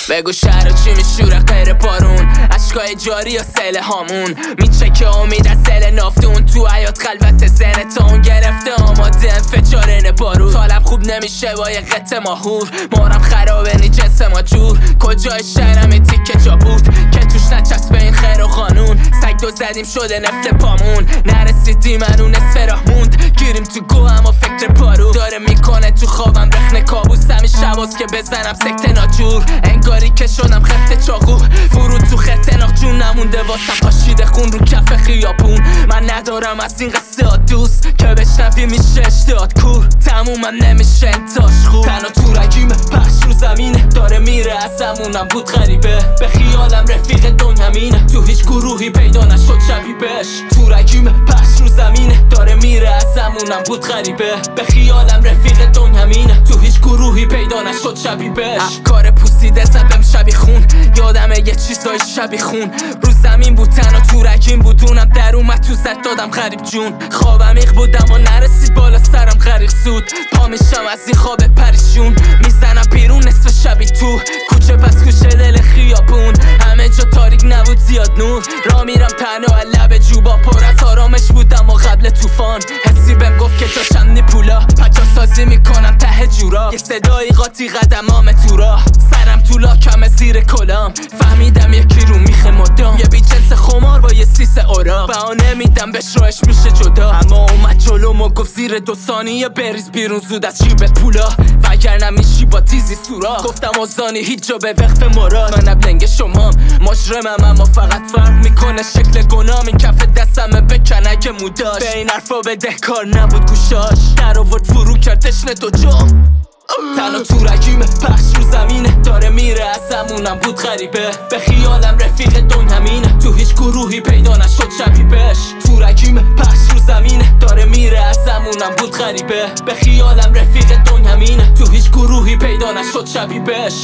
بگو شهر چی میشوره غیر بارون، عشقای جاری یا سیل هامون میچکه امید از سیل نافتون، تو حیات خلوت زنه تا اون گرفته آماده انفجارین بارود. طالب خوب نمیشه با یه قطع ماهور، مارم خرابه نی جنس ما جور، کجای شهرم یه تیکه جا بود که توش نچسبه این خیر و قانون. سگ دو زدیم شده نفت پامون، نرسیدیم منو نصف راه موند، گیریم تو گو اما فکر پارو داره میکنه تو خوابم رخنه کابوس. همین شباز که بزنم سکته ناجور، انگاری که شدم خفت چاقو، فرود تو خط ناق جون نمونده واسم پاشیده خون رو کف خیابون. من ندارم از این قصه دوست که بشنوی میشه اشتهات کور، تمومم نمیشه انتاش خوب. تنها تو رگیم پخش رو زمینه داره میره از همونم بود غریبه، به خیالم رفیق دنیامینه تو هیچ گروهی پیدا نشد شبیهش. تو رگیم پخش رو زمینه داره میره از همونم بود غریبه، به خیالم رفیق دنیامینه تو هیچ گروهی پیدا نشد شبیهش. افکار پوسیده زدم شبی خون، یادمه یه چیزای شبی خون، رو زمین بود تنها تو رگیم بودونم در اومد تو زد دادم غریب جون. خواب عمیق بودم و نرسید بالا سرم غریق سود، پا میشم از این خواب پریشون، میزنم بیرون نصف شبی تو کوچه پس کوچه دل خیابون، همه جا تاریک نبود زیاد نور، را میرم تنها لب جوبا پر از آرامش بودم و قبل طوفان. حسی بهم گفت که جاشم نیپولا پجا سازی میکنم ته جورا، یه صدایی قاطی قدمام تو راه، سرم تو لاکم زیر کلام، فهمیدم یکی رو میخه مدام، یه بیجنس خمار با یه سیس اورا، بهانه میدم بهش راهش میشه جدا، اما اومد جلوم و گفت زیر 2 ثانیه بریز بیرون زود از جیب پولا، وگرنه میشی با تیزی سوراخ. گفتم آزانی هیچ جا به وقف مراد، منم لنگ شمام مجرمم اما فقط فرق میکنه شکل گنام، این کف دستمه بکن اگه موداش، به این حرفا بدهکار نبود گوشاش، در آورد فرو کرد تشنه تو جام. تنها تو رگیم پخش رو زمینه داره میره از همونم بود غریبه، به خیالم رفیق دنیامینه تو هیچ گروهی پیدا نشد شبیهش. تو رگیم پخش رو زمینه داره میره از همونم بود غریبه، به خیالم رفیق دنیامینه تو هیچ گروهی پیدا نشد شبیهش.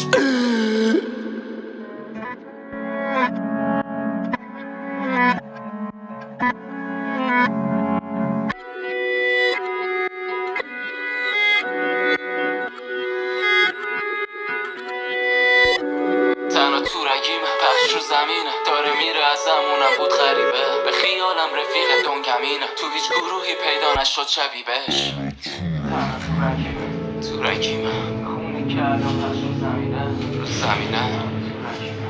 تنها تو رگیم پخش رو زمینه داره میره از همونم بود غریبه، به خیالم رفیق دنیامینه تو هیچ گروهی پیدا نشد شبیهش. تو رگیم خونی که الان پخش رو زمینه